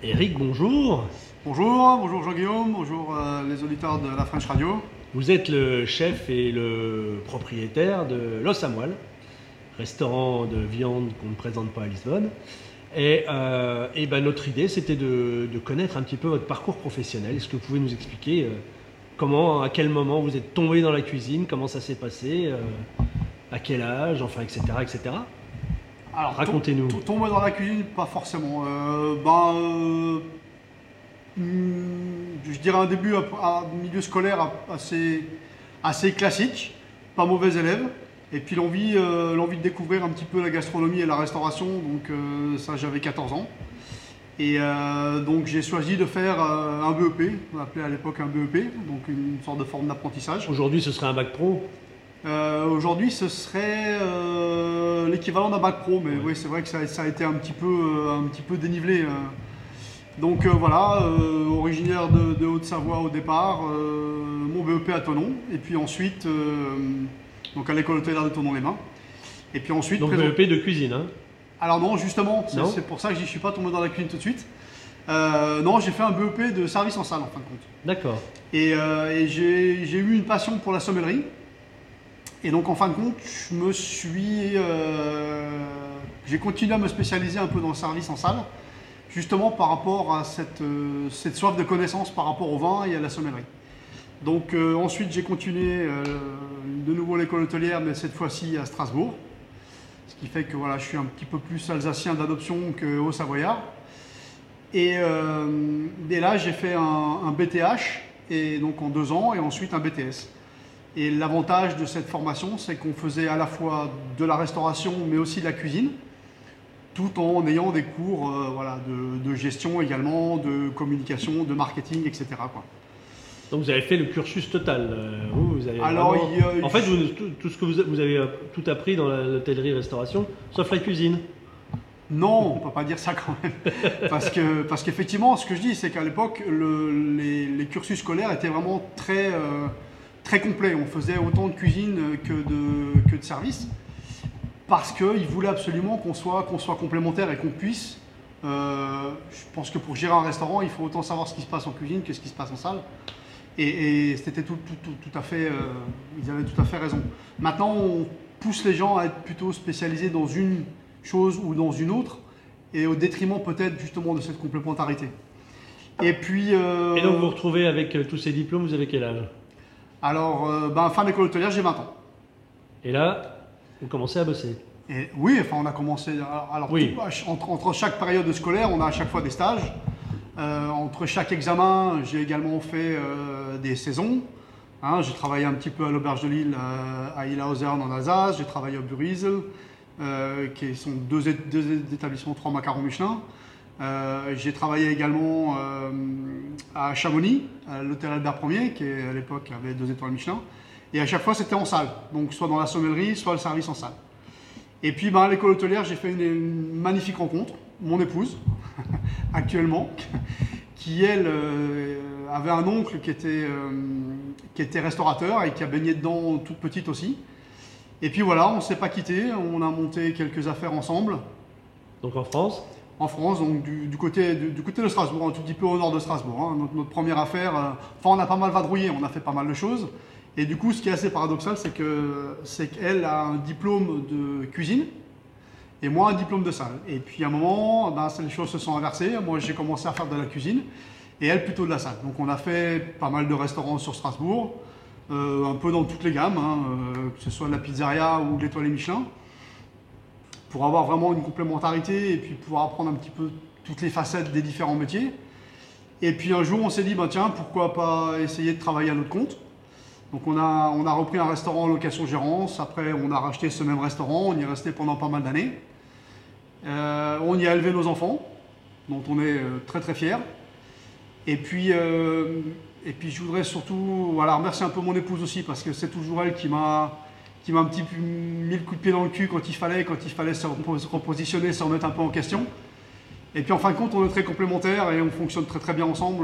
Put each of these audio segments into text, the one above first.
Eric, bonjour. Bonjour Jean-Guillaume, bonjour les auditeurs de la French Radio. Vous êtes le chef et le propriétaire de L'Os à Moelle, restaurant de viande qu'on ne présente pas à Lisbonne. Et notre idée, c'était de connaître un petit peu votre parcours professionnel. Est-ce que vous pouvez nous expliquer comment, à quel moment vous êtes tombé dans la cuisine, comment ça s'est passé, à quel âge, enfin, etc. etc. Alors, racontez-nous. Tomber dans la cuisine, pas forcément. Je dirais un début à milieu scolaire assez classique, pas mauvais élève. Et puis l'envie de découvrir un petit peu la gastronomie et la restauration, donc ça j'avais 14 ans. Et donc j'ai choisi de faire un BEP, on appelait à l'époque un BEP, donc une sorte de forme d'apprentissage. Aujourd'hui ce serait un bac pro? Aujourd'hui ce serait l'équivalent d'un bac pro, mais oui c'est vrai que ça a été un petit peu dénivelé. Donc voilà, originaire de Haute-Savoie au départ, mon BEP à Thonon, et puis ensuite donc à l'école hôtelière de Thonon-les-Bains. Et puis ensuite. Donc BEP de cuisine, hein? Alors non, justement, c'est pour ça que je ne suis pas tombé dans la cuisine tout de suite. Non, j'ai fait un BEP de service en salle en fin de compte. D'accord. Et j'ai eu une passion pour la sommellerie. Et donc en fin de compte, j'ai continué à me spécialiser un peu dans le service en salle, justement par rapport à cette soif de connaissance par rapport au vin et à la sommellerie. Donc ensuite j'ai continué de nouveau l'école hôtelière, mais cette fois-ci à Strasbourg. Ce qui fait que voilà, je suis un petit peu plus alsacien d'adoption que haut-savoyard. Et là j'ai fait un BTH, et donc en 2 ans, et ensuite un BTS. Et l'avantage de cette formation, c'est qu'on faisait à la fois de la restauration, mais aussi de la cuisine, tout en ayant des cours de gestion également, de communication, de marketing, etc. quoi. Donc vous avez fait le cursus total. Vous avez Alors, vraiment... En fait, tout ce que vous avez tout appris dans l'hôtellerie-restauration, sauf la cuisine. Non, on ne peut pas dire ça quand même. Parce qu'effectivement, ce que je dis, c'est qu'à l'époque, les cursus scolaires étaient vraiment très complets. On faisait autant de cuisine que de service. Parce qu'ils voulaient absolument qu'on soit complémentaires et qu'on puisse. Je pense que pour gérer un restaurant, il faut autant savoir ce qui se passe en cuisine que ce qui se passe en salle. Et c'était tout à fait, ils avaient tout à fait raison. Maintenant, on pousse les gens à être plutôt spécialisés dans une chose ou dans une autre, et au détriment peut-être justement de cette complémentarité. Et puis. Et donc vous vous retrouvez avec tous ces diplômes, vous avez quel âge? Alors, fin d'école hôtelière, j'ai 20 ans. Et là, vous commencez à bosser? Et oui, enfin on a commencé. Alors, oui. Entre chaque période scolaire, on a à chaque fois des stages. Entre chaque examen, j'ai également fait des saisons. J'ai travaillé un petit peu à l'Auberge de Lille, à Illhausern en Alsace. J'ai travaillé au Burizel, qui sont deux établissements 3 macarons Michelin. J'ai travaillé également à Chamonix, à l'hôtel Albert Ier, qui à l'époque avait 2 étoiles Michelin. Et à chaque fois, c'était en salle. Donc soit dans la sommellerie, soit le service en salle. Et puis à l'école hôtelière, j'ai fait une magnifique rencontre. Mon épouse, actuellement, qui elle avait un oncle qui était restaurateur et qui a baigné dedans toute petite aussi. Et puis voilà, on ne s'est pas quittés, on a monté quelques affaires ensemble. Donc en France? En France, donc du côté de Strasbourg, un tout petit peu au nord de Strasbourg. Notre première affaire, on a pas mal vadrouillé, on a fait pas mal de choses. Et du coup, ce qui est assez paradoxal, c'est qu'elle a un diplôme de cuisine et moi un diplôme de salle. Et puis à un moment, les choses se sont inversées. Moi, j'ai commencé à faire de la cuisine et elle plutôt de la salle. Donc on a fait pas mal de restaurants sur Strasbourg, un peu dans toutes les gammes, que ce soit la pizzeria ou l'étoile Michelin, pour avoir vraiment une complémentarité et puis pouvoir apprendre un petit peu toutes les facettes des différents métiers. Et puis un jour, on s'est dit, tiens, pourquoi pas essayer de travailler à notre compte. Donc on a repris un restaurant en location-gérance. Après, on a racheté ce même restaurant. On y est resté pendant pas mal d'années. On y a élevé nos enfants, dont on est très très fiers. Et puis je voudrais surtout remercier un peu mon épouse aussi, parce que c'est toujours elle qui m'a un petit peu mis le coup de pied dans le cul quand il fallait se repositionner, se remettre un peu en question. Et puis en fin de compte, on est très complémentaires et on fonctionne très très bien ensemble.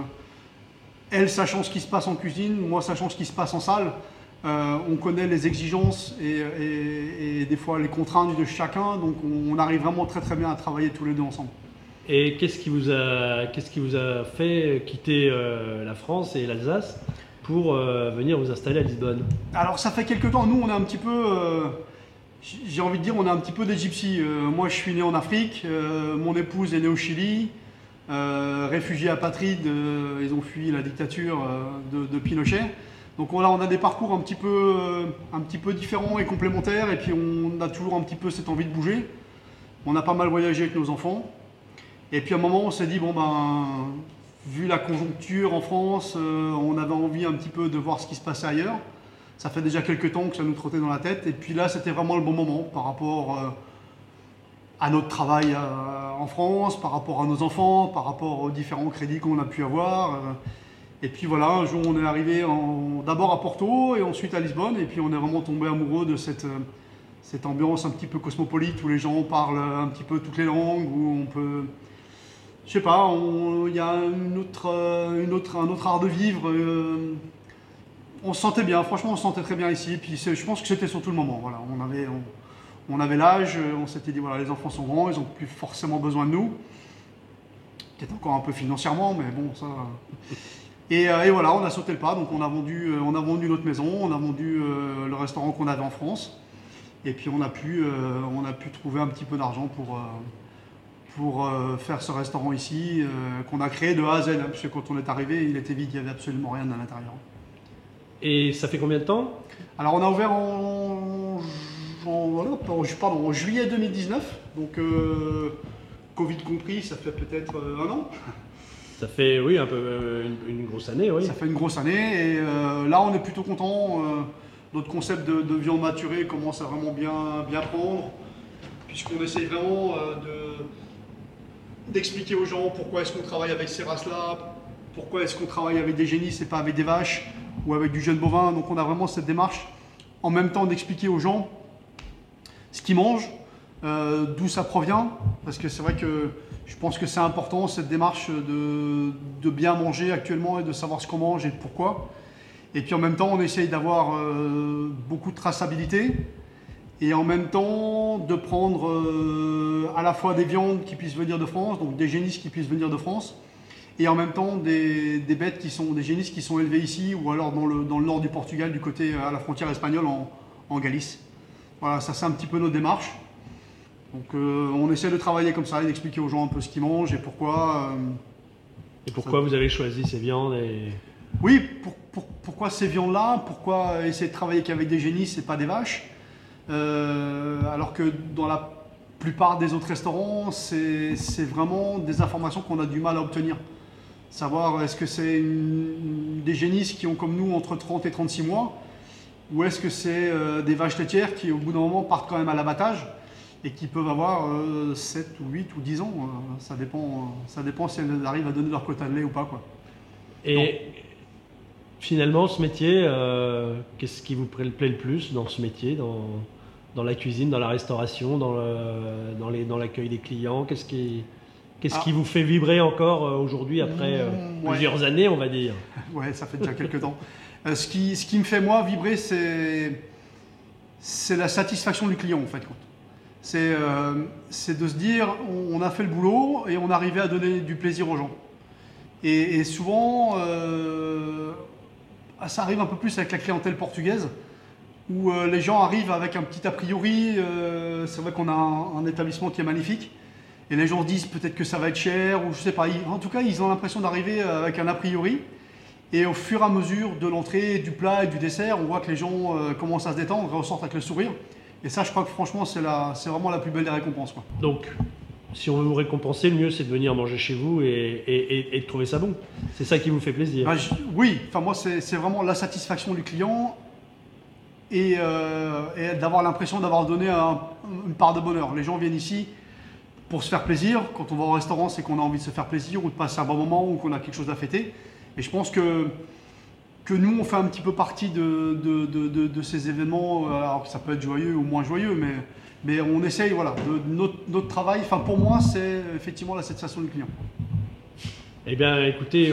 Elle sachant ce qui se passe en cuisine, moi sachant ce qui se passe en salle, on connaît les exigences et des fois les contraintes de chacun, donc on arrive vraiment très très bien à travailler tous les deux ensemble. Et qu'est-ce qui vous a fait quitter la France et l'Alsace pour venir vous installer à Lisbonne? Alors ça fait quelques temps, nous on est un petit peu, j'ai envie de dire, on est un petit peu des gypsies. Moi je suis né en Afrique, mon épouse est née au Chili, réfugiés apatrides, ils ont fui la dictature de Pinochet. Donc on a des parcours un petit peu différents et complémentaires, et puis on a toujours un petit peu cette envie de bouger. On a pas mal voyagé avec nos enfants. Et puis à un moment, on s'est dit, bon ben, vu la conjoncture en France, on avait envie un petit peu de voir ce qui se passait ailleurs. Ça fait déjà quelques temps que ça nous trottait dans la tête. Et puis là, c'était vraiment le bon moment par rapport à notre travail en France, par rapport à nos enfants, par rapport aux différents crédits qu'on a pu avoir. Et puis voilà, un jour, on est arrivé d'abord à Porto et ensuite à Lisbonne. Et puis on est vraiment tombé amoureux de cette ambiance un petit peu cosmopolite où les gens parlent un petit peu toutes les langues, où on peut... Je sais pas, il y a un autre art de vivre. On se sentait bien, franchement on se sentait très bien ici. Puis je pense que c'était surtout le moment. Voilà. On avait l'âge, on s'était dit voilà, les enfants sont grands, ils n'ont plus forcément besoin de nous. Peut-être encore un peu financièrement, mais bon ça. Et voilà, on a sauté le pas, donc on a vendu notre maison, on a vendu le restaurant qu'on avait en France. Et puis on a pu trouver un petit peu d'argent pour faire ce restaurant ici, qu'on a créé de A à Z, hein, parce que quand on est arrivé, il était vide, il n'y avait absolument rien à l'intérieur. Et ça fait combien de temps? Alors on a ouvert en juillet 2019, donc Covid compris, ça fait peut-être un an. Ça fait, oui, un peu une grosse année, oui. Ça fait une grosse année, et là on est plutôt content. Notre concept de viande maturée commence à vraiment bien prendre, puisqu'on essaye vraiment d'expliquer aux gens pourquoi est-ce qu'on travaille avec ces races-là, pourquoi est-ce qu'on travaille avec des génisses et pas avec des vaches ou avec du jeune bovin. Donc on a vraiment cette démarche en même temps d'expliquer aux gens ce qu'ils mangent, d'où ça provient, parce que c'est vrai que je pense que c'est important cette démarche de bien manger actuellement et de savoir ce qu'on mange et pourquoi. Et puis en même temps on essaye d'avoir beaucoup de traçabilité. Et en même temps, de prendre à la fois des viandes qui puissent venir de France, donc des génisses qui puissent venir de France, et en même temps des bêtes des génisses qui sont élevées ici, ou alors dans le nord du Portugal, du côté à la frontière espagnole en Galice. Voilà, ça c'est un petit peu notre démarche. Donc on essaie de travailler comme ça et d'expliquer aux gens un peu ce qu'ils mangent et pourquoi. Et pourquoi vous avez choisi ces viandes Oui, pourquoi ces viandes-là? Pourquoi essayer de travailler qu'avec des génisses et pas des vaches? Alors que dans la plupart des autres restaurants, c'est vraiment des informations qu'on a du mal à obtenir. Savoir est-ce que c'est des génisses qui ont comme nous entre 30 et 36 mois, ou est-ce que c'est des vaches laitières qui au bout d'un moment partent quand même à l'abattage et qui peuvent avoir 7 ou 8 ou 10 ans. Ça dépend si elles arrivent à donner leur quota de lait ou pas, quoi. Et donc, finalement, ce métier, qu'est-ce qui vous plaît le plus dans ce métier, dans la cuisine, dans la restauration, dans l'accueil des clients? Qu'est-ce qui vous fait vibrer encore aujourd'hui après plusieurs années, on va dire? Ouais, ça fait déjà quelques temps. Ce qui me fait moi vibrer, c'est la satisfaction du client en fait. C'est de se dire on a fait le boulot et on arrivait à donner du plaisir aux gens. Et souvent, ça arrive un peu plus avec la clientèle portugaise, où les gens arrivent avec un petit a priori. C'est vrai qu'on a un établissement qui est magnifique, et les gens disent peut-être que ça va être cher, ou je sais pas. En tout cas, ils ont l'impression d'arriver avec un a priori, et au fur et à mesure de l'entrée, du plat et du dessert, on voit que les gens commencent à se détendre, ressortent avec le sourire. Et ça, je crois que franchement, c'est vraiment la plus belle des récompenses, quoi. Donc, si on veut vous récompenser, le mieux c'est de venir manger chez vous et de trouver ça bon. C'est ça qui vous fait plaisir. Bah, oui, enfin moi c'est vraiment la satisfaction du client et d'avoir l'impression d'avoir donné une part de bonheur. Les gens viennent ici pour se faire plaisir. Quand on va au restaurant, c'est qu'on a envie de se faire plaisir ou de passer un bon moment ou qu'on a quelque chose à fêter. Et je pense que nous, on fait un petit peu partie de ces événements, alors que ça peut être joyeux ou moins joyeux, mais on essaye, voilà, notre travail, enfin pour moi, c'est effectivement la satisfaction du client. Eh bien, écoutez,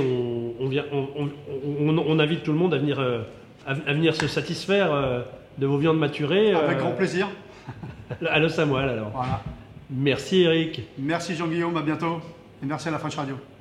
on invite tout le monde à venir se satisfaire de vos viandes maturées. Avec grand plaisir. À Los Samuel, alors. Voilà. Merci Eric. Merci Jean-Guillaume, à bientôt. Et merci à la French Radio.